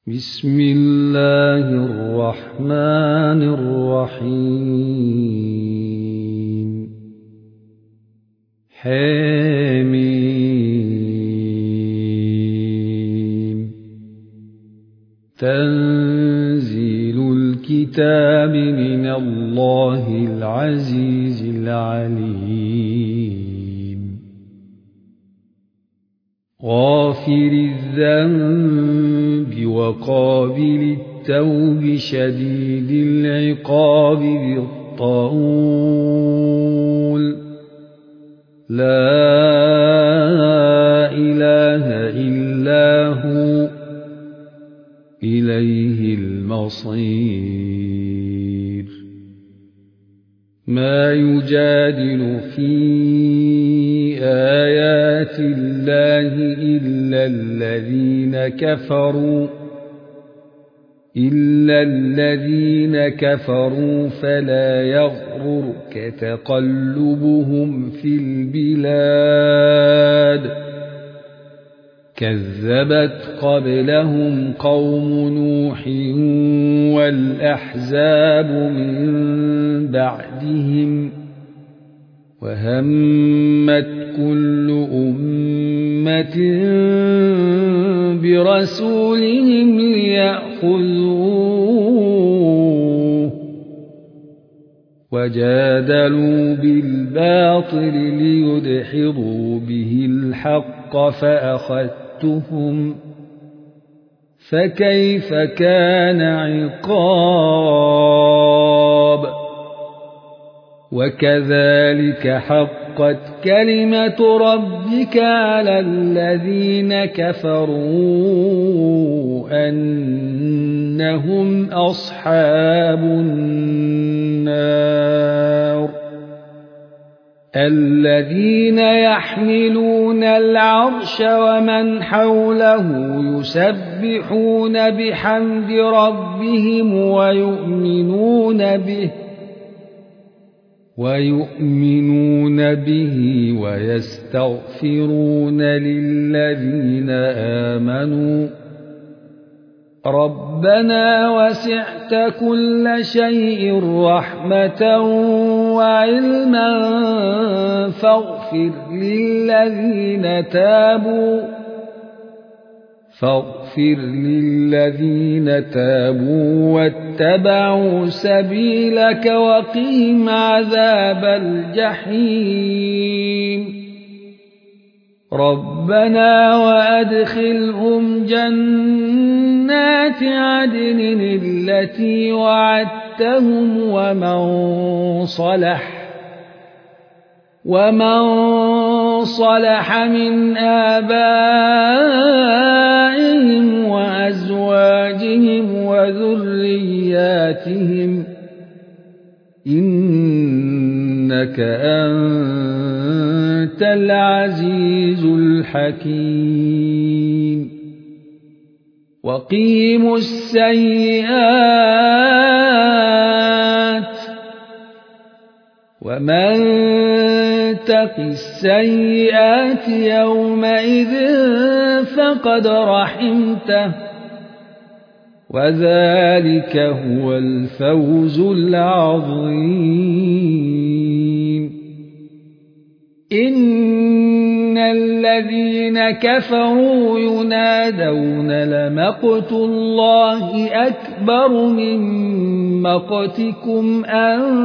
بسم الله الرحمن الرحيم حميم تنزيل الكتاب من الله العزيز العليم غافر الذنب وقابل التوب شديد العقاب ذي الطول لا إله إلا هو إليه المصير ما يجادل في آيات الله إلا الذين كفروا فلا يغررك تقلبهم في البلاد كذبت قبلهم قوم نوح والأحزاب من بعدهم وهمت كل أمة برسولهم ليأخذوه وجادلوا بالباطل ليدحضوا به الحق فأخذتهم فكيف كان عقاب وكذلك حقت كلمة ربك على الذين كفروا أنهم أصحاب النار الذين يحملون العرش ومن حوله يسبحون بحمد ربهم ويؤمنون به ويستغفرون للذين آمنوا ربنا وسعت كل شيء رحمة وعلما فاغفر للذين تابوا واتبعوا سبيلك وقهم عذاب الجحيم ربنا وأدخلهم جنات عدن التي وعدتهم ومن صلح من آبائهم وأزواجهم وذرياتهم إنك أنت العزيز الحكيم وقيموا السيئات ومن تق السيئات يومئذ فقد رحمته وذلك هو الفوز العظيم إن الذين كفروا ينادون لمقت الله أكبر من مقتكم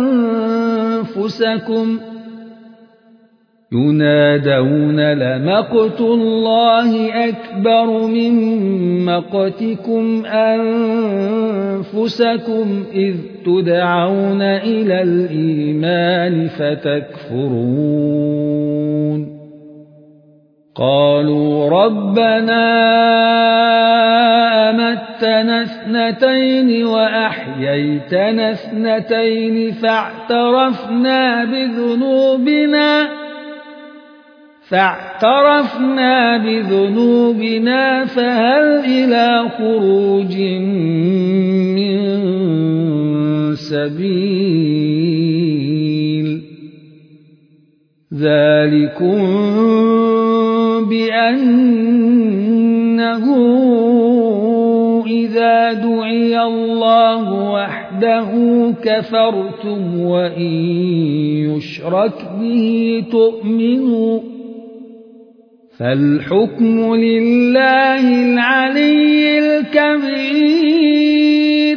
أنفسكم إذ تدعون إلى الإيمان فتكفرون قالوا ربنا أمتنا اثنتين وأحييتنا اثنتين فاعترفنا بذنوبنا فهل إلى خروج من سبيل ذلكم بأنه إذا دعي الله وحده كفرتم وإن يشرك به تؤمنوا فالحكم لله العلي الكبير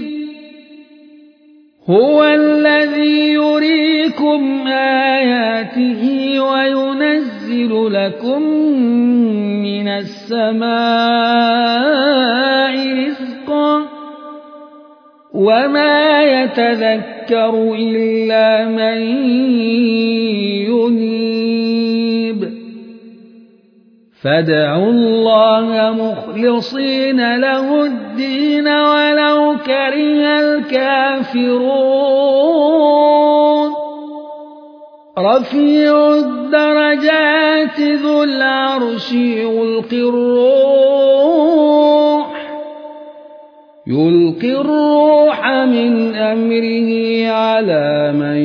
هو الذي يريكم آياته وينزل لكم من السماء رزقا وما يتذكر إلا من ينيب فادعوا الله مخلصين له الدين ولو كره الكافرون رفيع الدرجات ذو العرش يلقي الروح من أمره على من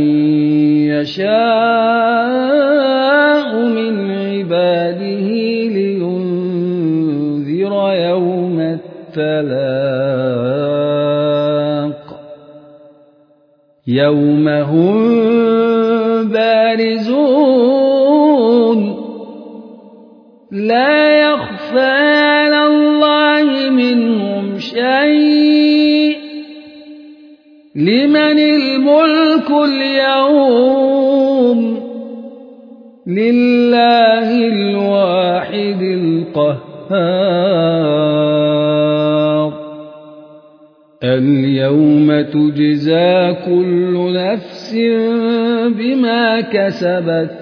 يشاء من عباده لينذر يوم التلاق يوم هم بارزون لا يخفى على الله منهم شيء لمن الملك اليوم لله الواحد القهار اليوم تجزى كل نفس بما كسبت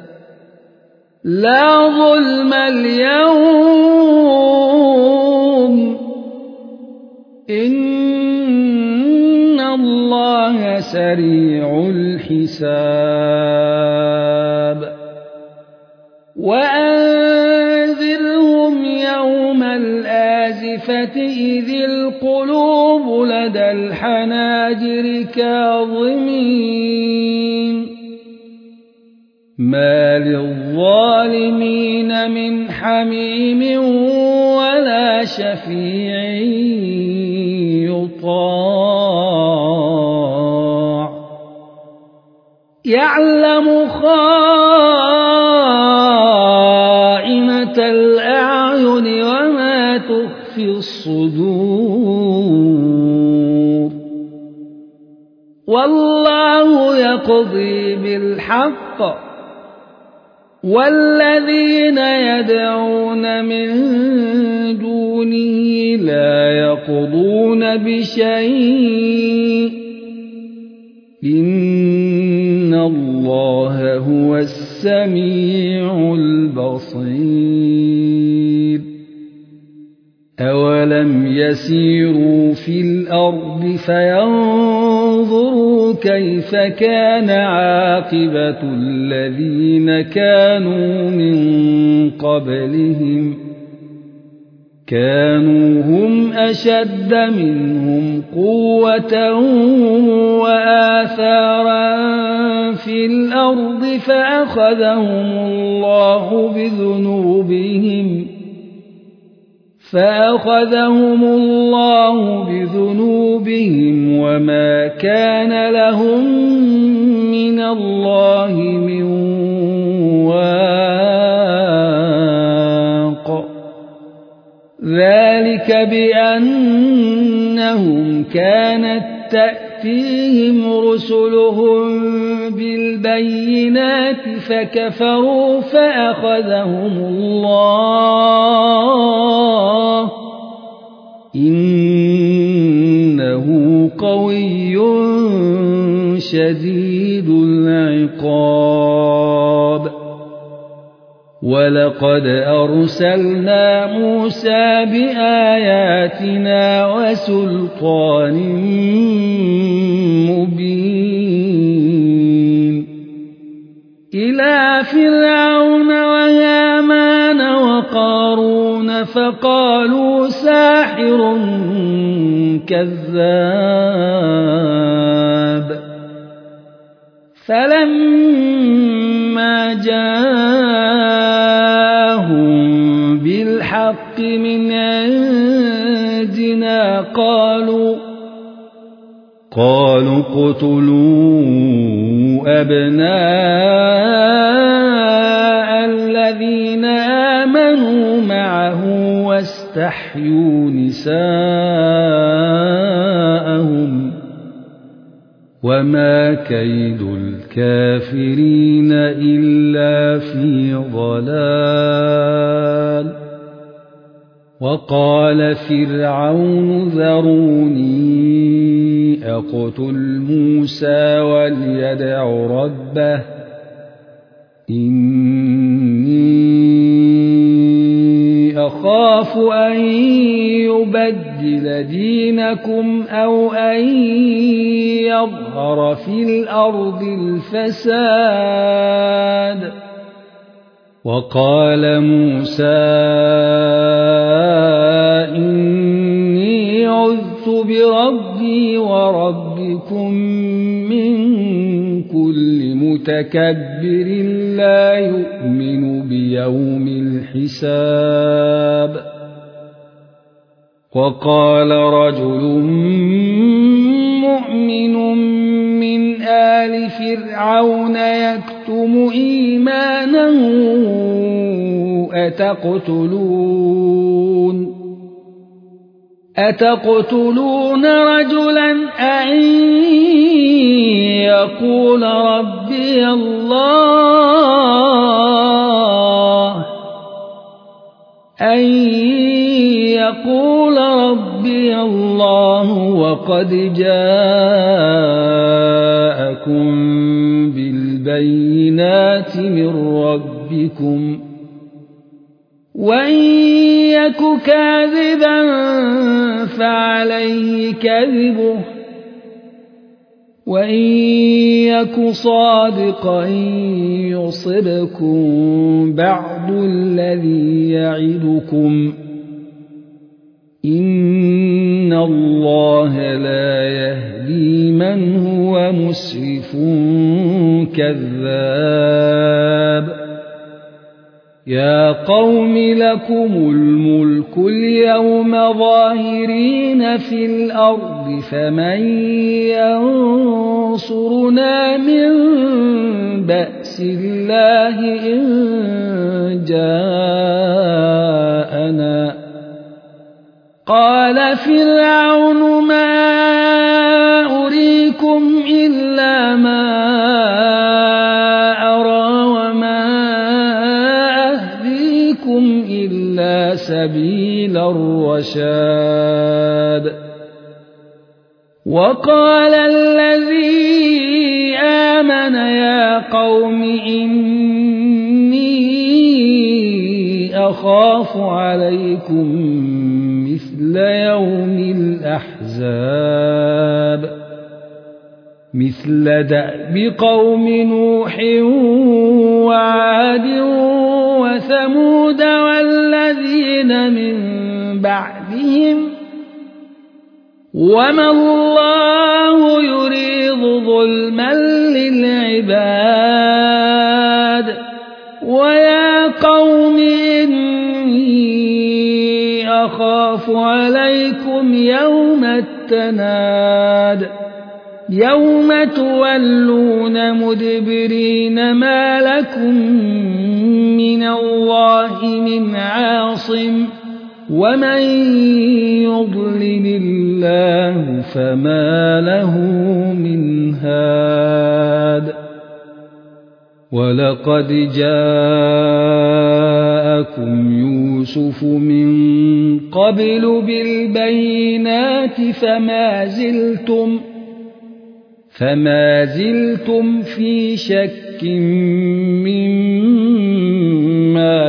لا ظلم اليوم إن الله سريع الحساب وأنذرهم يوم الآزفة إذ القلوب لدى الحناجر كاظمين ما للظالمين من حميم ولا شفيع يطاع يعلم خائنة الأعين وما تخفي الصدور والله يقضي بالحق والذين يدعون من دونه لا يقضون بشيء إن الله هو السميع البصير أولم يسيروا في الأرض فينظروا كيف كان عاقبة الذين كانوا من قبلهم كانوا هم أشد منهم قوة وآثارا في الأرض فأخذهم الله بذنوبهم وما كان لهم من الله من واق ذلك بأنهم كانت تأتيهم رسلهم بالبينات فكفروا فأخذهم الله إنه قوي شديد العقاب ولقد أرسلنا موسى بآياتنا وسلطان مبين إلى فرعون وهامان وقارون فقالوا ساحر كذاب فلما جاءهم بالحق من عندنا مما قالوا اقتلوا أبناء الذين آمنوا معه واستحيوا نساءهم وما كيد الكافرين إلا في ضلال. وقال فرعون ذروني أقتل موسى وليدع ربه إني أخاف أن يبدل دينكم أو أن يظهر في الأرض الفساد. وقال موسى إني عذت بربي وربكم من كل متكبر لا يؤمن بيوم الحساب. وقال رجل مؤمن من آل فرعون يكتم إيمانه أتقتلون رجلا أن يقول ربي الله وقد جاءكم بالبينات من ربكم وإن يك كاذبا فعليه كذبه وإن يك صادقا يصبكم بعض الذي يعدكم إن الله لا يهدي من هو مسرف كذاب. يا قوم لكم الملك اليوم ظاهرين في الأرض فمن ينصرنا من بأس الله إن جاءنا. قال فرعون ما أريكم إلا ما أرى وما أهديكم إلا سبيل الرشاد. وقال الذي آمن يا قوم إني أخاف عليكم مثل يوم الأحزاب مثل دأب قوم نوح وعاد وثمود والذين من بعدهم وما الله يريد ظلما للعباد. ويا قوم إني أخاف عليكم يوم التناد يوم تولون مدبرين ما لكم من الله من عاصم ومن يضلل الله فما له من هاد. ولقد جاءكم يوسف من قبل بالبينات فما زلتم في شك مما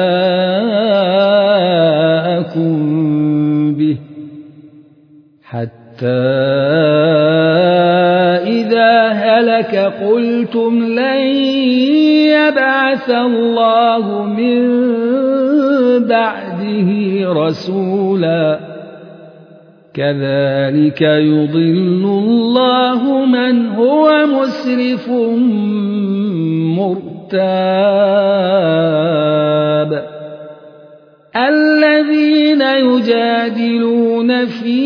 جاءكم به حتى إذا هلك قلتم لن يبعث الله من بعده رسولا كذلك يضل الله من هو مسرف مرتاب. الذين يجادلون في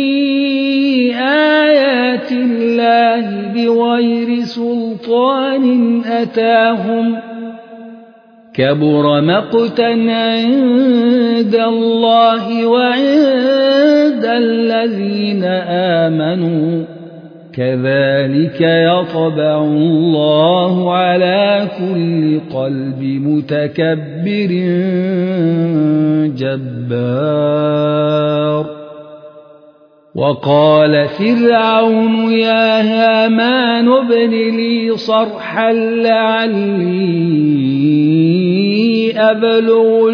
آيات الله بغير سلطان أتاهم كبر مقتا عند الله وعند الذين آمنوا كذلك يطبع الله على كل قلب متكبر جبار وقال فرعون يا هامان ابن لي صرحا لعلي أبلغ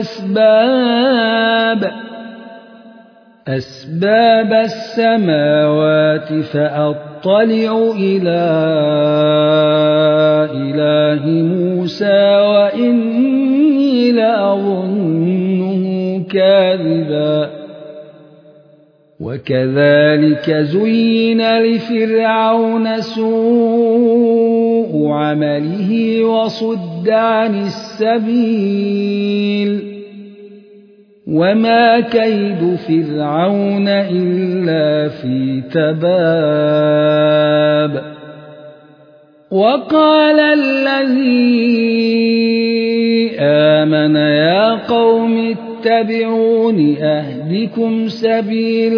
أسباب السماوات فأطلع إلى إله موسى وإني لأظنه كاذبا وكذلك زين لفرعون سوء عمله وصد عن السبيل وما كيد فرعون إلا في تباب وقال الذي آمن يا قوم اتبعون أهدكم سبيل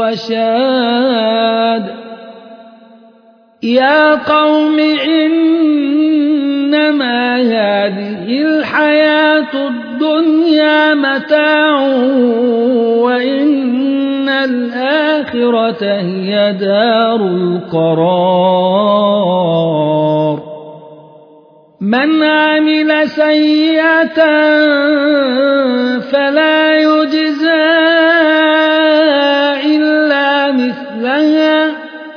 الرشاد يا قوم إنما هذه الحياة الدنيا متاع وإن الآخرة هي دار القرار من عمل سيئة فلا يجزى إلا مثلها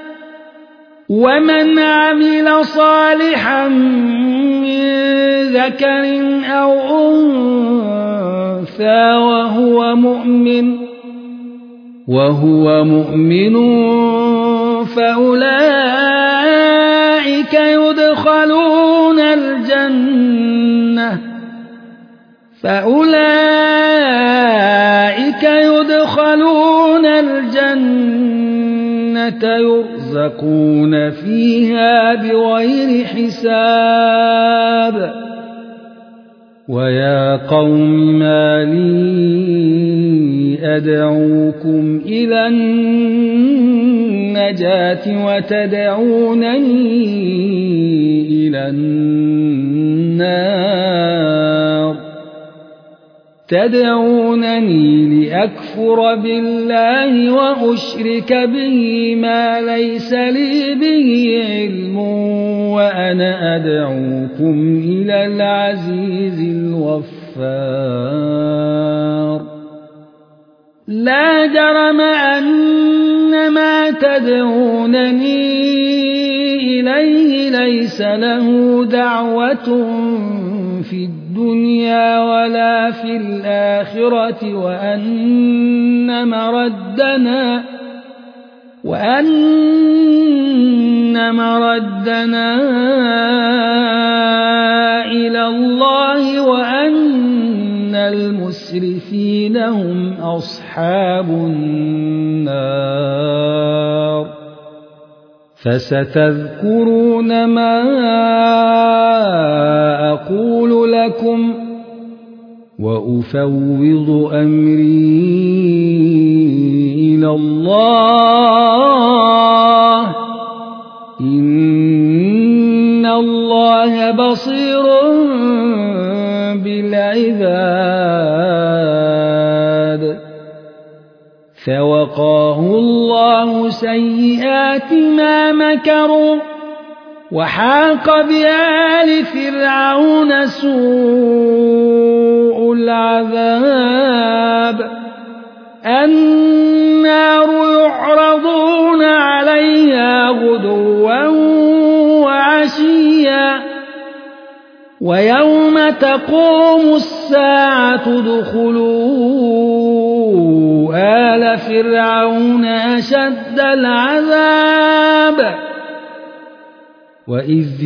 ومن عمل صالحا من ذكر أو أنثى وهو مؤمن فأولئك يدخلون الجنة يرزقون فيها بغير حساب ويا قوم ما لي أدعوكم إلى النجاة وتدعونني إلى النار تدعونني لأكفر بالله وأشرك به ما ليس لي به علم وأنا أدعوكم إلى العزيز الغفار لا جرم أن ما تدعونني إليه ليس له دعوة في الدنيا ولا في الآخرة وأن مردنا إلى الله وأن المسرفين هم أصحاب النار فستذكرون ما أقول لكم وأفوض أمري إلى الله إن الله بصير بالعباد فوقاه الله سيئات ما مكروا وحاق بآل فرعون سوء العذاب النار يعرضون عليها غدوا وعشيا ويوم تقوم الساعة ادخلوا آل فرعون أشد العذاب وإذ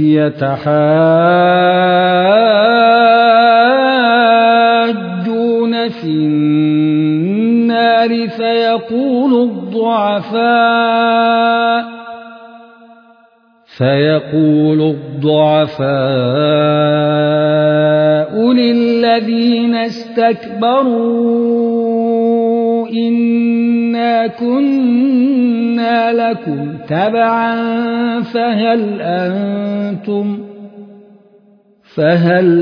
يتحاجون في النار النار فيقول الضعفاء للذين استكبروا إنا كنا لكم تبعا فهل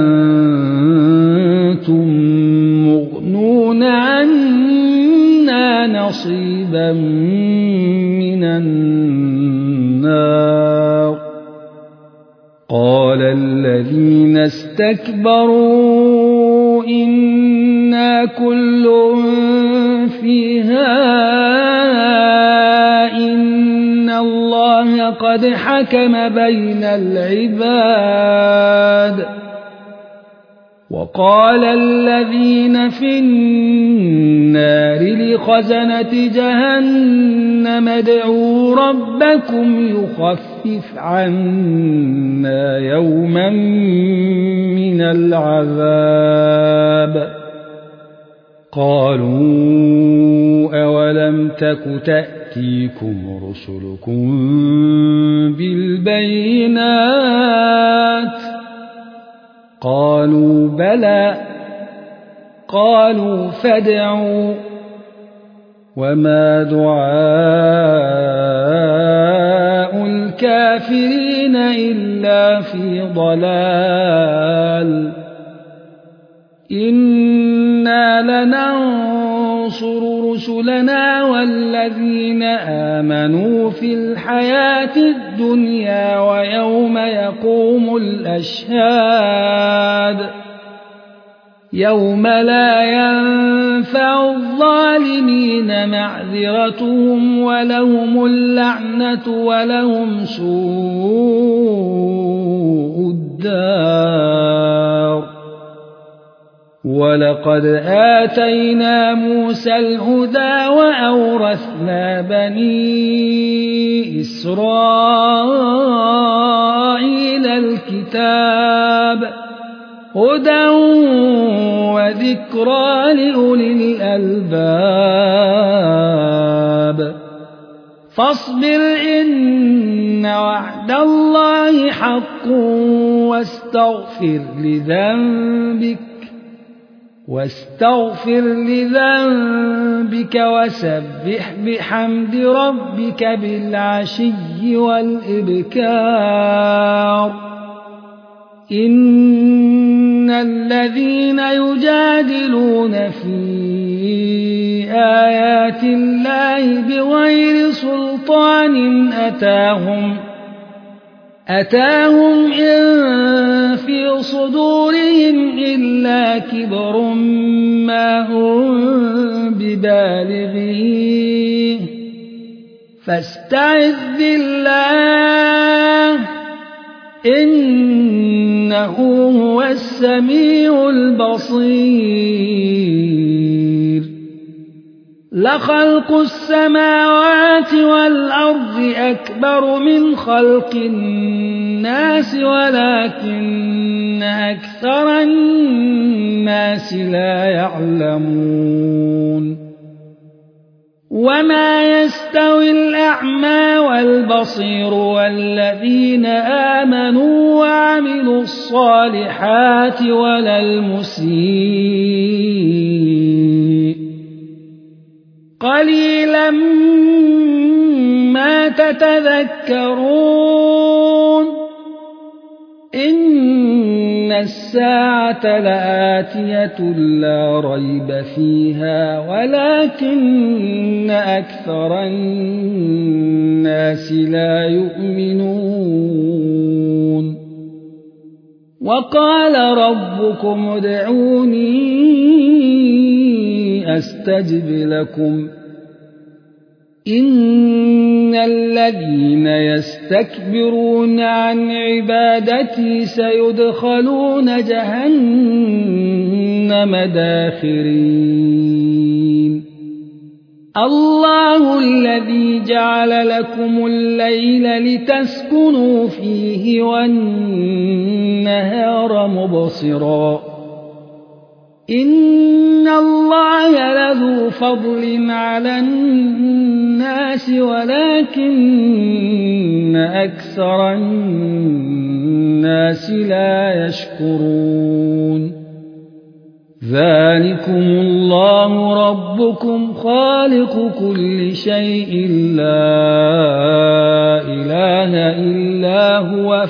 أنتم مغنون عنا نصيبا من النار قال الذين استكبروا إنا كل فيها إن الله قد حكم بين العباد وقال الذين في النار لخزنة جهنم ادعوا ربكم يخفف عنا يوما من العذاب قالوا أولم تك تأتيكم رسلكم بالبينات قالوا بلى قالوا فادعوا وما دعاء الكافرين إلا في ضلال إنا لننصر رسلنا والذين آمنوا في الحياة الدنيا ويوم يقوم الأشهاد يوم لا ينفع الظالمين معذرتهم ولهم اللعنة ولهم سوء الدار ولقد آتينا موسى الهدى وأورثنا بني إسرائيل الكتاب هدى وذكرى لأولي الألباب فاصبر إن وعد الله حق واستغفر لذنبك وسبح بحمد ربك بالعشي والإبكار إن الذين يجادلون في آيات الله بغير سلطان أتاهم إن في صدورهم إلا كبر ما هم ببالغيه فاستعذ بالله إنه هو السميع البصير لخلق السماوات والأرض أكبر من خلق الناس ولكن أكثر الناس لا يعلمون وما يستوي الأعمى والبصير والذين آمنوا وعملوا الصالحات ولا المسيء قليلا ما تتذكرون إن الساعة لآتية لا ريب فيها ولكن أكثر الناس لا يؤمنون وقال ربكم ادعوني أستجب لكم إن الذين يستكبرون عن عبادتي سيدخلون جهنم داخرين الله الذي جعل لكم الليل لتسكنوا فيه والنهار مبصرا إن الله لذو فضل على الناس ولكن أكثر الناس لا يشكرون ذلكم الله ربكم خالق كل شيء لا إله إلا هو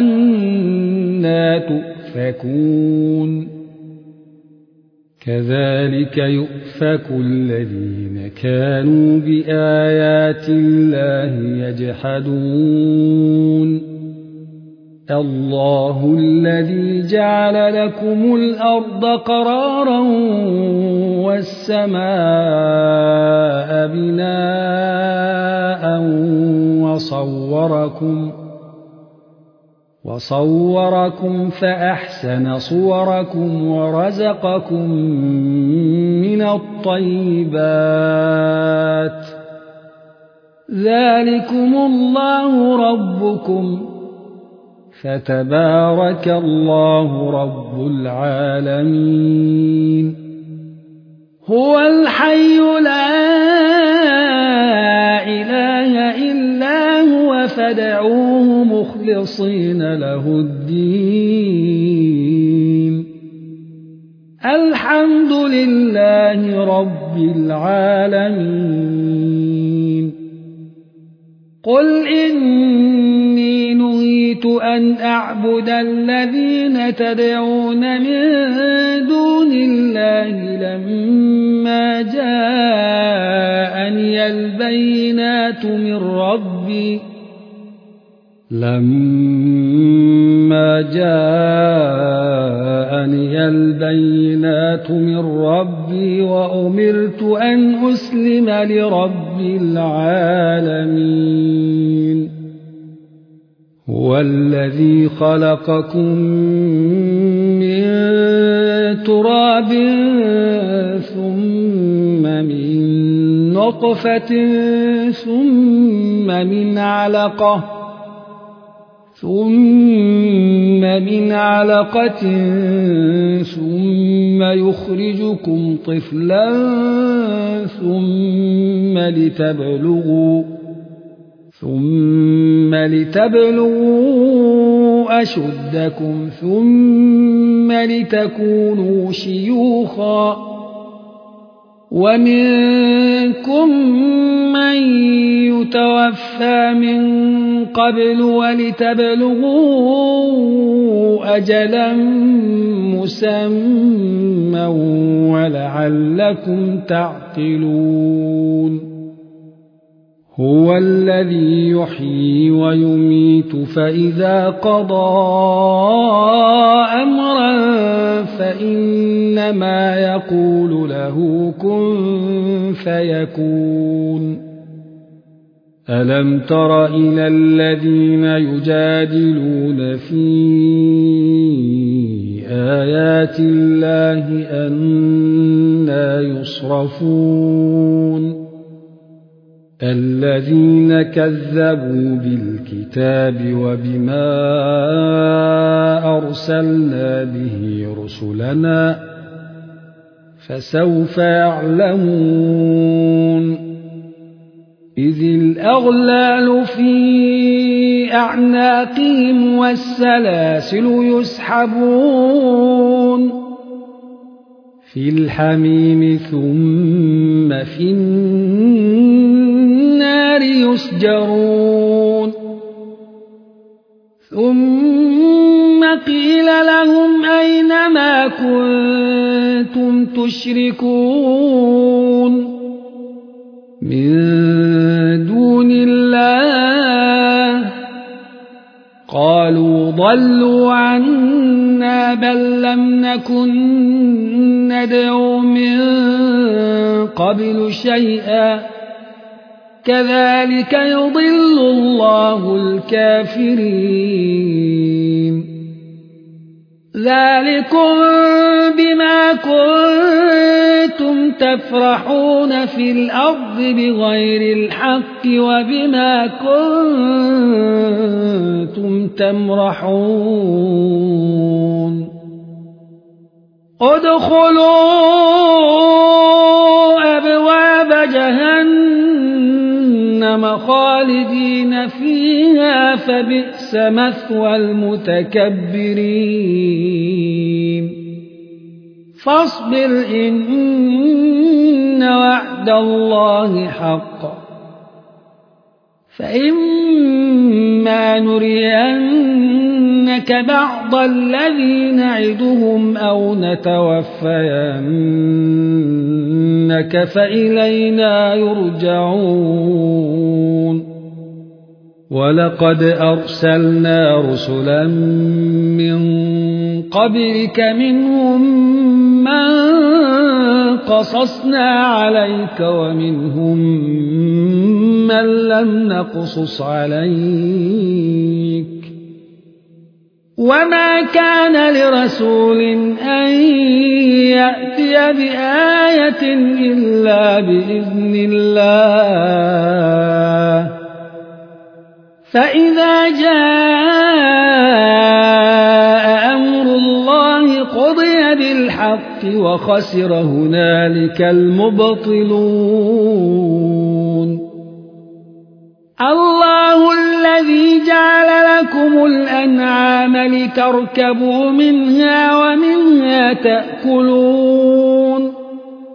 فأنى تؤفكون كذلك يؤفك الذين كانوا بآيات الله يجحدون الله الذي جعل لكم الأرض قرارا والسماء بناء وصوركم فأحسن صوركم ورزقكم من الطيبات ذلكم الله ربكم فتبارك الله رب العالمين هو الحي لا إله إلا هو فادعوه مخلصين له الدين الحمد لله رب العالمين قل إني نهيت أن أعبد الذين تدعون من دون الله لما جاءني البينات من ربي وأمرت أن أسلم لرب العالمين هو الذي خلقكم من تراب ثم من نطفة ثم من علقة ثم يخرجكم طفلا ثم لتبلغوا أشدكم ثم لتكونوا شيوخا ومنكم من يتوفى من قبل ولتبلغوا أجلا مسمى ولعلكم تعقلون هو الذي يحيي ويميت فإذا قضى أمرا فإنما يقول له كن فيكون ألم تر إلى الذين يجادلون في آيات الله أنى يصرفون الذين كذبوا بالكتاب وبما أرسلنا به رسلنا فسوف يعلمون إذ الأغلال في أعناقهم والسلاسل يسحبون في الحميم ثم في النار يسجرون ثم قيل لهم أين ما كنتم تشركون من دون الله قالوا ضلوا عنا بل لم نكن ندعو من قبل شيئا كذلك يضل الله الكافرين ذلكم بما كنتم تفرحون في الأرض بغير الحق وبما كنتم تمرحون ادخلوا أبواب جهنم خالدين فيها فبئس مثوى المتكبرين فاصبر إن وعد الله حق فإما نرينك بعض الذي نعدهم أو نتوفينك فإلينا يرجعون ولقد أرسلنا رسلا من قبلك منهم من قصصنا عليك ومنهم من لم نقصص عليك وما كان لرسول أن يأتي بآية إلا بإذن الله فإذا جاء أمر الله قضي بالحق وخسر هنالك المبطلون الله الذي جعل لكم الأنعام لتركبوا منها ومنها تأكلون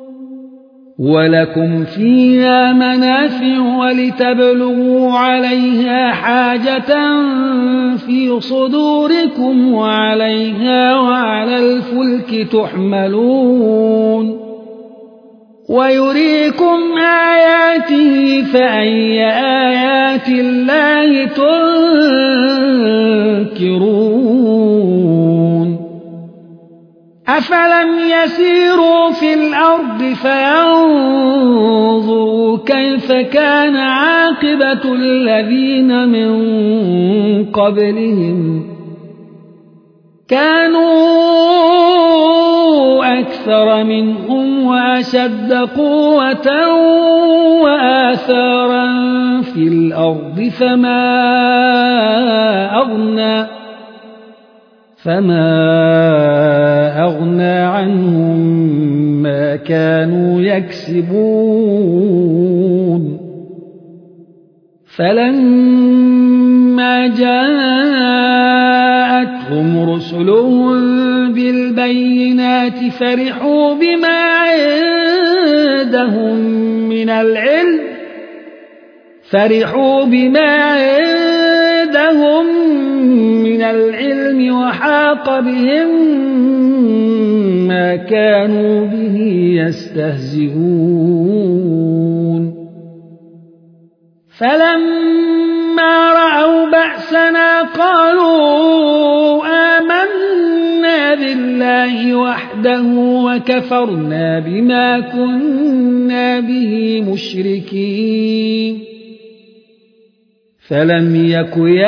ولكم فيها منافع ولتبلغوا عليها حاجة في صدوركم وعليها وعلى الفلك تحملون ويريكم آياته فأي آيات الله تنكرون أفلم يسيروا في الأرض فينظروا كيف كان عاقبة الذين من قبلهم كانوا أكثر منهم وأشد قوة وآثارا في الأرض فما أغنى عنهم ما كانوا يكسبون فلما جاءتهم رسلهم بالبينات فرحوا بما عندهم من العلم وحاق بهم ما كانوا به يستهزئون فلما رأوا بأسنا قالوا آمنا بالله وحده وكفرنا بما كنا به مشركين فلم يك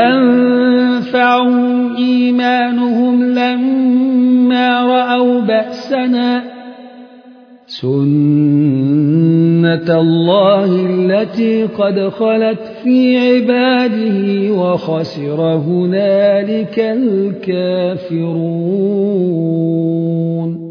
ينفعهم إيمانهم لما رأوا بأسنا سنة الله التي قد خلت في عباده وخسر هنالك الكافرون